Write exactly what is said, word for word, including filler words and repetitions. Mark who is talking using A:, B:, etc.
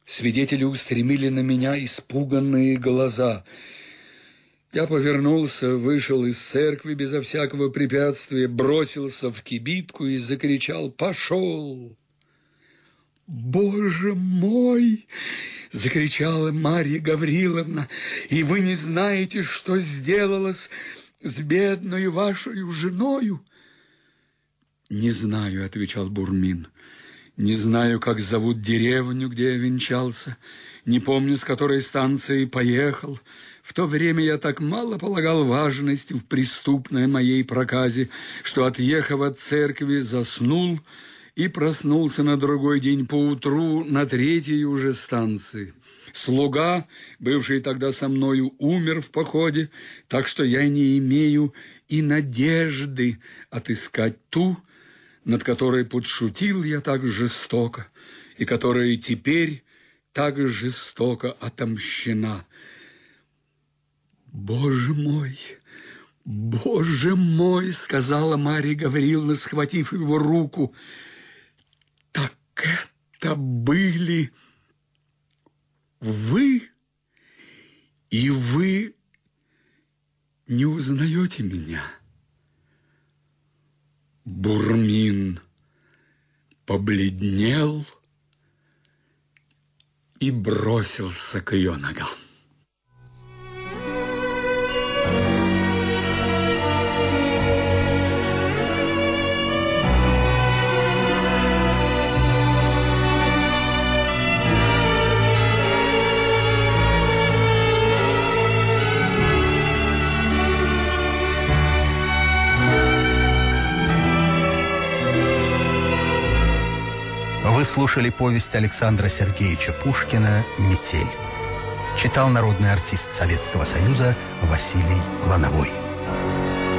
A: Свидетели устремили на меня испуганные глаза. Я повернулся, вышел из церкви безо всякого препятствия, бросился в кибитку и закричал: «Пошел!» «Боже мой!» — закричала Марья Гавриловна. «И вы не знаете, что сделалось с бедной вашей женою?» «Не знаю», — отвечал Бурмин. «Не знаю, как зовут деревню, где я венчался. Не помню, с которой станции поехал. В то время я так мало полагал важности в преступной моей проказе, что, отъехав от церкви, заснул и проснулся на другой день поутру на третьей уже станции. Слуга, бывший тогда со мною, умер в походе, так что я не имею и надежды отыскать ту, над которой подшутил я так жестоко, и которая теперь так жестоко отомщена. «Боже мой! Боже мой!» — сказала Марья Гавриловна, схватив его руку. «Так это были вы? И вы не узнаете меня?» Бурмин побледнел и бросился к ее ногам.
B: Вы слушали повесть Александра Сергеевича Пушкина «Метель». Читал народный артист Советского Союза Василий Лановой.